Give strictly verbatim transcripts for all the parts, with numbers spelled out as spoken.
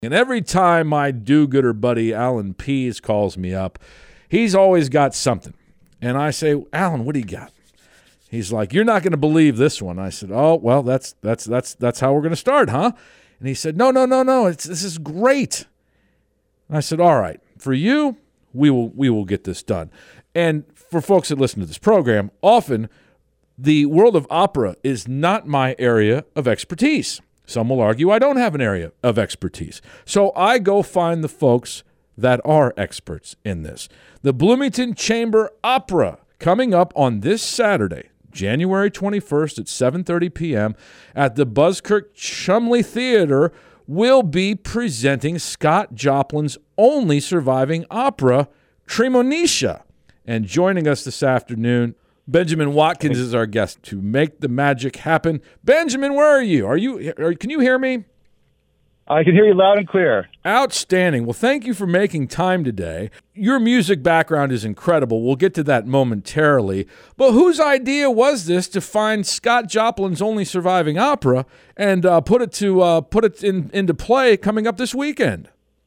And every time my do-gooder buddy Alan Pease calls me up, he's always got something. And I say, Alan, what do you got? He's like, you're not going to believe this one. I said, oh, well, that's that's that's that's how we're going to start, huh? And he said, no, no, no, no, it's, this is great. And I said, all right, for you, we will we will get this done. And for folks that listen to this program, often the world of opera is not my area of expertise. Some will argue I don't have an area of expertise. So I go find the folks that are experts in this. The Bloomington Chamber Opera coming up on this Saturday, January twenty-first at seven thirty p.m. at the Buskirk Chumley Theater will be presenting Scott Joplin's only surviving opera, Tremonisha. And joining us this afternoon, Benjamin Watkins is our guest to make the magic happen. Benjamin, where are you? Are you? Are, can you hear me? I can hear you loud and clear. Outstanding. Well, thank you for making time today. Your music background is incredible. We'll get to that momentarily. But whose idea was this to find Scott Joplin's only surviving opera and uh, put it to uh, put it in, into play coming up this weekend?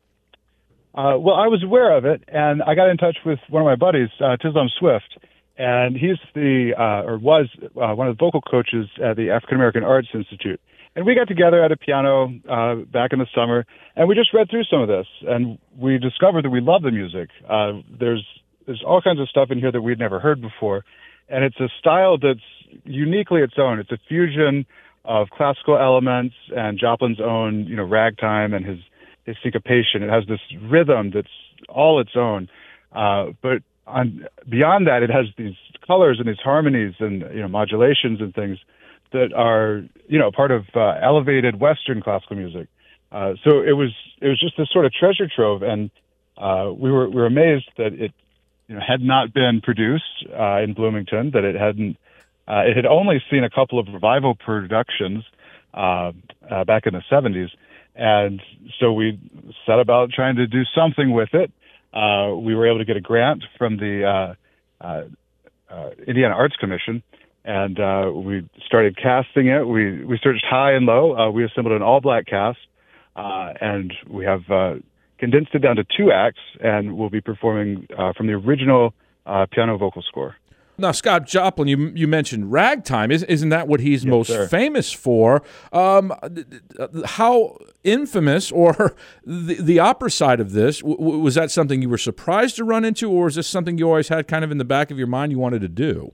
Uh, well, I was aware of it, and I got in touch with one of my buddies, uh, Tislam Swift, and he's the uh, or was uh, one of the vocal coaches at the African American Arts Institute. And we got together at a piano uh, back in the summer, and we just read through some of this, and we discovered that we love the music. Uh, there's there's all kinds of stuff in here that we'd never heard before, and it's a style that's uniquely its own. It's a fusion of classical elements and Joplin's own, you know, ragtime and his his syncopation. It has this rhythm that's all its own, uh, but on, beyond that, it has these colors and these harmonies and you know modulations and things that are, you know, part of uh, elevated Western classical music. Uh, so it was it was just this sort of treasure trove, and uh, we were we were amazed that it, you know, had not been produced uh, in Bloomington. That it hadn't uh, it had only seen a couple of revival productions uh, uh, back in the seventies, and so we set about trying to do something with it. Uh, we were able to get a grant from the uh, uh, uh, Indiana Arts Commission. And uh, we started casting it. We we searched high and low. Uh, we assembled an all-black cast, uh, and we have uh, condensed it down to two acts, and we'll be performing uh, from the original uh, piano vocal score. Now, Scott Joplin, you you mentioned ragtime. Is, isn't that what he's Yes, most sir. famous for? Um, how infamous, or the, the opera side of this, w- was that something you were surprised to run into, or is this something you always had kind of in the back of your mind you wanted to do?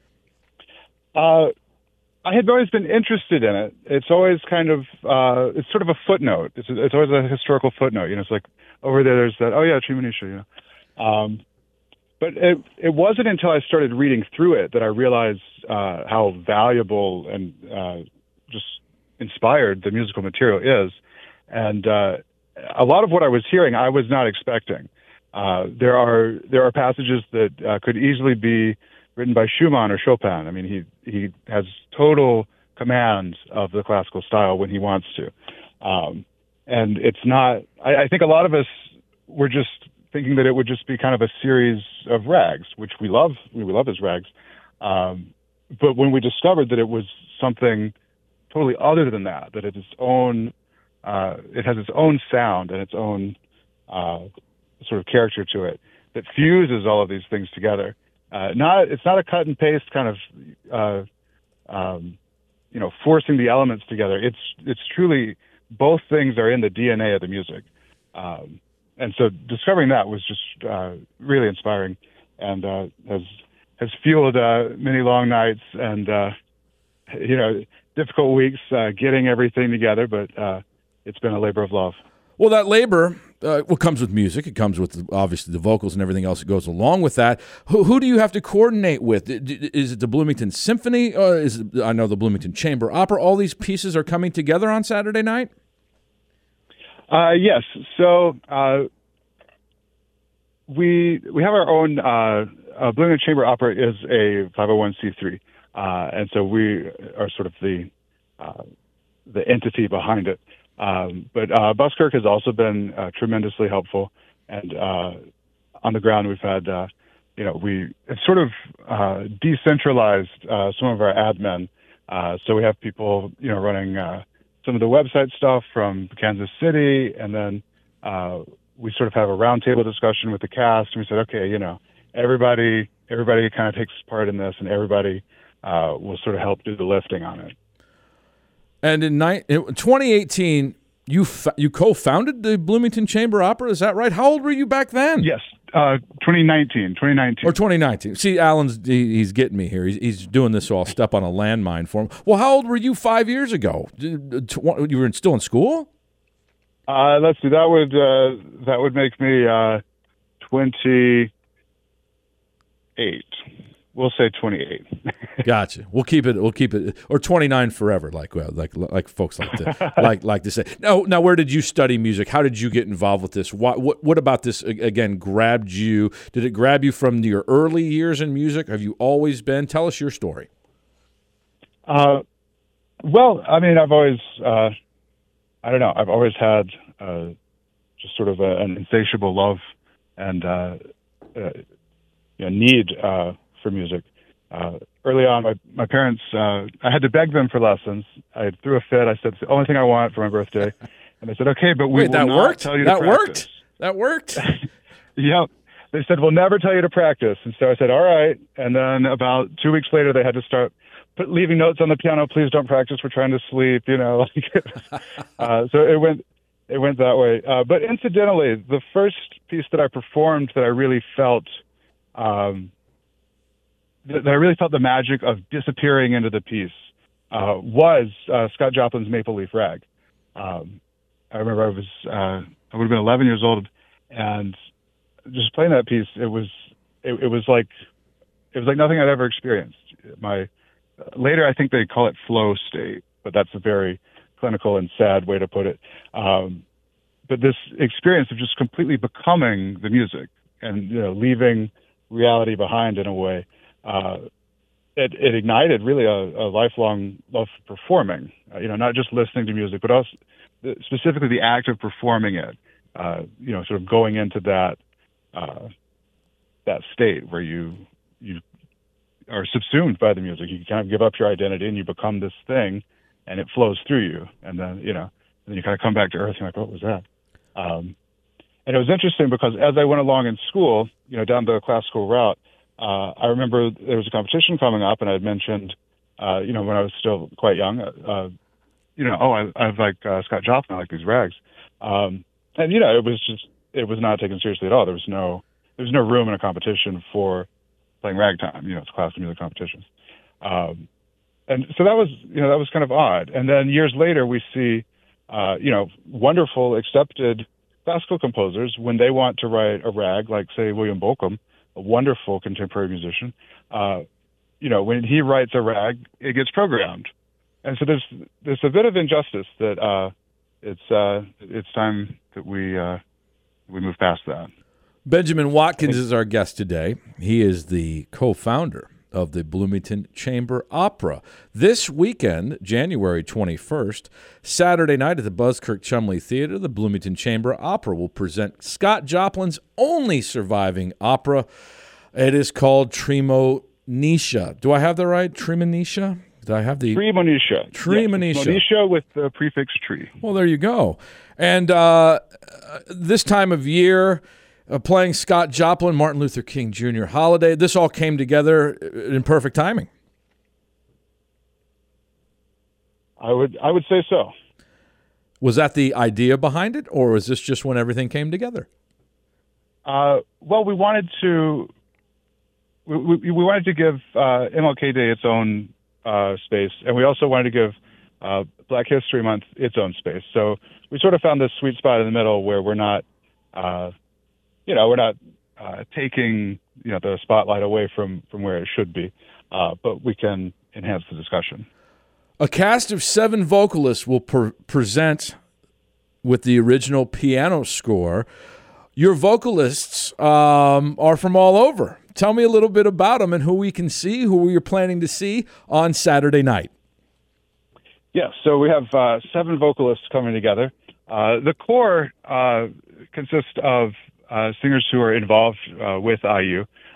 Uh, I had always been interested in it. It's always kind of, uh, it's sort of a footnote. It's, it's always a historical footnote. You know, it's like over there, there's that, oh yeah, Tremonisha, you know. Um, but it, it wasn't until I started reading through it that I realized uh, how valuable and uh, just inspired the musical material is. And uh, a lot of what I was hearing, I was not expecting. Uh, there are there are passages that uh, could easily be written by Schumann or Chopin. I mean, he he has total command of the classical style when he wants to. Um, and it's not, I, I think a lot of us were just thinking that it would just be kind of a series of rags, which we love, we love his rags. Um, but when we discovered that it was something totally other than that, that it's its own, uh, it has its own sound and its own uh, sort of character to it that fuses all of these things together. Uh, not, it's not a cut and paste kind of, uh, um, you know, forcing the elements together. It's, it's truly, both things are in the D N A of the music. Um, and so discovering that was just, uh, really inspiring, and, uh, has, has fueled, uh, many long nights and, uh, you know, difficult weeks, uh, getting everything together, but, uh, it's been a labor of love. Well, that labor, uh, well, comes with music. It comes with, obviously, the vocals and everything else that goes along with that. Who, who do you have to coordinate with? Is it the Bloomington Symphony? Or is it, I know the Bloomington Chamber Opera. All these pieces are coming together on Saturday night? Uh, yes. So uh, we we have our own, uh, uh, Bloomington Chamber Opera is a five oh one c three. Uh, and so we are sort of the uh, the entity behind it. Um, but uh, Buskirk has also been uh, tremendously helpful, and uh, on the ground we've had, uh, you know, we have sort of uh, decentralized uh, some of our admin. Uh, so we have people, you know, running uh, some of the website stuff from Kansas City, and then uh, we sort of have a roundtable discussion with the cast, and we said, okay, you know, everybody everybody kind of takes part in this, and everybody uh, will sort of help do the lifting on it. And in, ni- in twenty eighteen, you fa- you co-founded the Bloomington Chamber Opera. Is that right? How old were you back then? Yes, uh, twenty nineteen. twenty nineteen. Or twenty nineteen. See, Alan's he, he's getting me here. He's, he's doing this so I'll step on a landmine for him. Well, how old were you five years ago? You were still in school? Uh, let's see. That would uh, that would make me uh, twenty-eight. We'll say twenty-eight. Gotcha. We'll keep it. We'll keep it. Or twenty-nine forever, like well, like like folks like to like like to say. Now, now, where did you study music? How did you get involved with this? What what what about this again grabbed you? Did it grab you from your early years in music? Have you always been? Tell us your story. Uh, well, I mean, I've always, uh, I don't know, I've always had uh, just sort of a, an insatiable love and uh, uh, you know, need. Uh, for music. Uh, early on, my, my parents, uh, I had to beg them for lessons. I threw a fit. I said, it's the only thing I want for my birthday. And they said, okay, but we Wait, will that not worked? tell you that to practice. That worked? That worked? Yeah. They said, we'll never tell you to practice. And so I said, all right. And then about two weeks later, they had to start put, leaving notes on the piano. Please don't practice. We're trying to sleep, you know. uh, so it went, it went that way. Uh, but incidentally, the first piece that I performed that I really felt, um, that I really felt the magic of disappearing into the piece uh, was uh, Scott Joplin's Maple Leaf Rag. Um, I remember I was uh, I would have been eleven years old, and just playing that piece, it was it, it was like it was like nothing I'd ever experienced. My later, I think they call it flow state, but that's a very clinical and sad way to put it. Um, but this experience of just completely becoming the music and you know leaving reality behind in a way. Uh, it, it ignited really a, a lifelong love for performing, uh, you know, not just listening to music, but also the, specifically the act of performing it, uh, you know, sort of going into that, uh, that state where you, you are subsumed by the music. You kind of give up your identity and you become this thing and it flows through you. And then, you know, and then you kind of come back to earth and you're like, what was that? Um, and it was interesting because as I went along in school, you know, down the classical route, Uh, I remember there was a competition coming up, and I had mentioned, uh, you know, when I was still quite young, uh, you know, oh, I, I like uh, Scott Joplin, I like these rags, um, and you know, it was just, it was not taken seriously at all. There was no, there was no room in a competition for playing ragtime. You know, it's classical music competitions, um, and so that was, you know, that was kind of odd. And then years later, we see, uh, you know, wonderful accepted classical composers when they want to write a rag, like say William Bolcom, a wonderful contemporary musician, uh, you know, when he writes a rag, it gets programmed. And so there's there's a bit of injustice that uh, it's uh, it's time that we uh, we move past that. Benjamin Watkins is our guest today. He is the co-founder of the Bloomington Chamber Opera. This weekend, January twenty-first, Saturday night at the Buzzkirk Chumley Theater, the Bloomington Chamber Opera will present Scott Joplin's only surviving opera. It is called Tremonisha. Do I have that right? Tremonisha? Do I have the... Tremonisha. Tremonisha. Yes, Monisha with the prefix tree. Well, there you go. And uh, this time of year... Uh, playing Scott Joplin, Martin Luther King Junior holiday. This all came together in perfect timing. I would I would say so. Was that the idea behind it, or was this just when everything came together? Uh, well, we wanted to we, we, we wanted to give uh, M L K Day its own uh, space, and we also wanted to give uh, Black History Month its own space. So we sort of found this sweet spot in the middle where we're not. Uh, You know, we're not uh, taking you know the spotlight away from, from where it should be, uh, but we can enhance the discussion. A cast of seven vocalists will per- present with the original piano score. Your vocalists um, are from all over. Tell me a little bit about them and who we can see, who you're planning to see on Saturday night. Yeah, so we have uh, seven vocalists coming together. Uh, the core uh, consists of Uh, singers who are involved uh, with I U.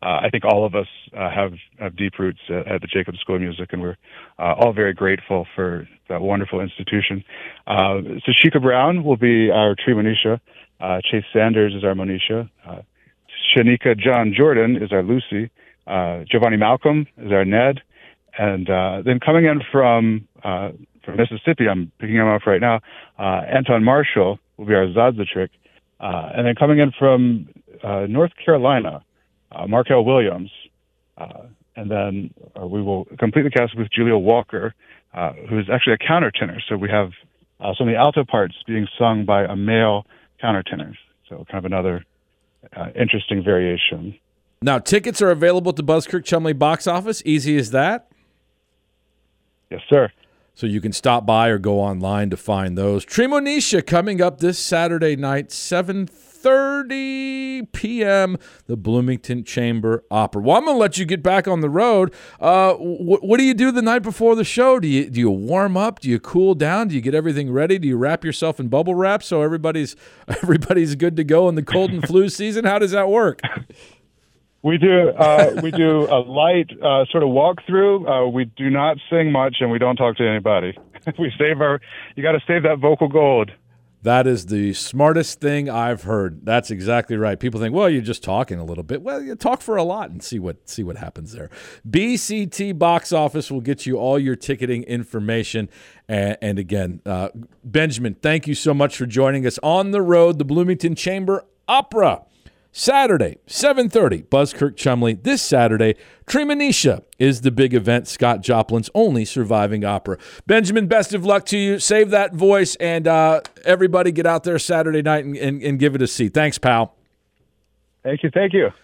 uh, I think all of us uh, have, have deep roots at, at the Jacobs School of Music, and we're uh, all very grateful for that wonderful institution. Uh, so Sheikah Brown will be our Tremonisha. Uh, Chase Sanders is our Monisha. Uh, Shanika John Jordan is our Lucy. Uh, Giovanni Malcolm is our Ned. And uh, then coming in from uh, from Mississippi, I'm picking him up right now, uh, Anton Marshall will be our Zazatrick. Uh, and then coming in from uh, North Carolina, uh, Markel Williams. Uh, and then uh, we will complete the cast with Julia Walker, uh, who is actually a countertenor. So we have uh, some of the alto parts being sung by a male countertenor. So kind of another uh, interesting variation. Now, tickets are available at the Buzzkirk Chumley box office. Easy as that? Yes, sir. So you can stop by or go online to find those. Tremonisha coming up this Saturday night, seven thirty p.m., the Bloomington Chamber Opera. Well, I'm going to let you get back on the road. Uh, wh- what do you do the night before the show? Do you do you warm up? Do you cool down? Do you get everything ready? Do you wrap yourself in bubble wrap so everybody's everybody's good to go in the cold and flu season? How does that work? We do uh, we do a light uh, sort of walkthrough. Uh, we do not sing much, and we don't talk to anybody. we save our. You got to save that vocal gold. That is the smartest thing I've heard. That's exactly right. People think, well, you're just talking a little bit. Well, you talk for a lot and see what see what happens there. B C T Box Office will get you all your ticketing information. And, and again, uh, Benjamin, thank you so much for joining us on the road. The Bloomington Chamber Opera. Saturday, seven thirty, Buzzkirk Chumley. This Saturday, Tremonisha is the big event, Scott Joplin's only surviving opera. Benjamin, best of luck to you. Save that voice, and uh, everybody get out there Saturday night and, and, and give it a see. Thanks, pal. Thank you. Thank you.